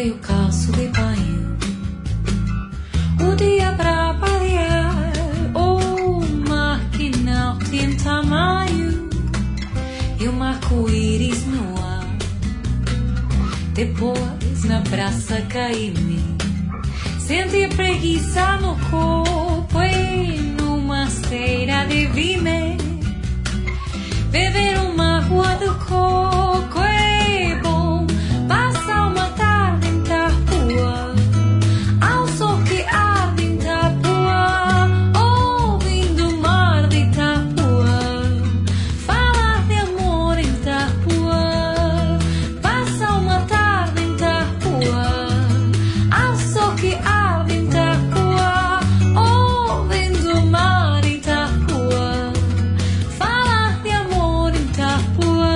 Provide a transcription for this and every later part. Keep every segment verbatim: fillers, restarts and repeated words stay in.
e o calço de banho, o dia pra variar, o mar que não tem tamanho e o arco-íris no ar. Depois na praça caí-me, senti preguiça no corpo e numa esteira de vime beber uma água de coco. É bom passar uma tarde em Tapuã, ao sol que arde em Tapuã, ouvindo o mar de Tapuã, falar de amor em Tapuã. Passar uma tarde em Tapuã, ao sol que arde em Tapuã, ouvindo o mar em Tapuã, falar de amor em Tapuã.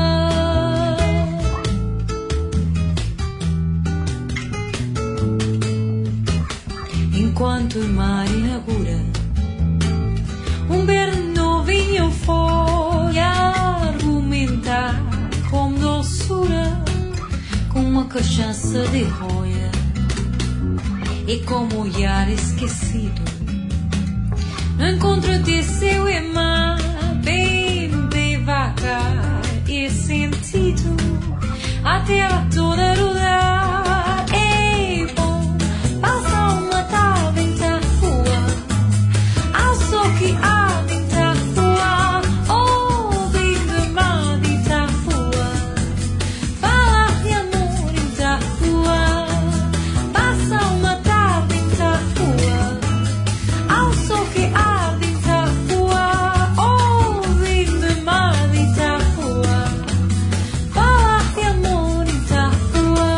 Enquanto o mar inaugura um verde novinho, foi argumentar com doçura, com uma cachaça de roia e com um olhar esquecido. No encontro de seu e mar, bem devagar e sentido, a terra toda rodar. É bom passar uma tarde em Tapuã, ao sol que arde em Tapuã, ouvindo o mar de Tapuã, falar de amor em Tapuã. Passar uma tarde em Tapuã, ao sol que arde em Tapuã, ouvindo o mar de Tapuã, falar de amor em Tapuã.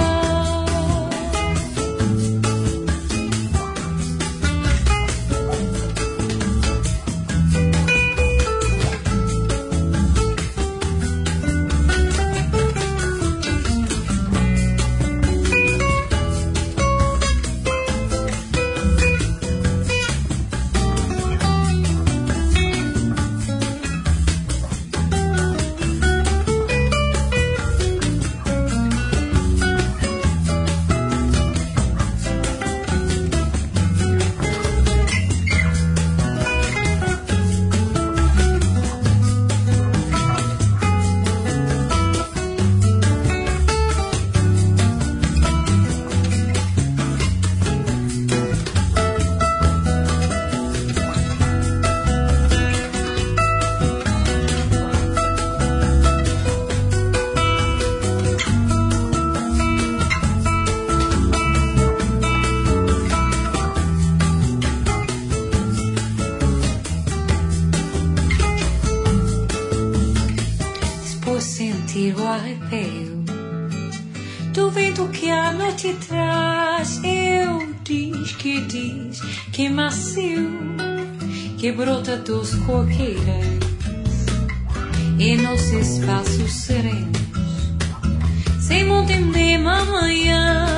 Depois sentir o arrepio do vento que a noite traz, eu diz que diz que macio, que brota dos coqueiros e nos espaços serenos, sem montem de manhã.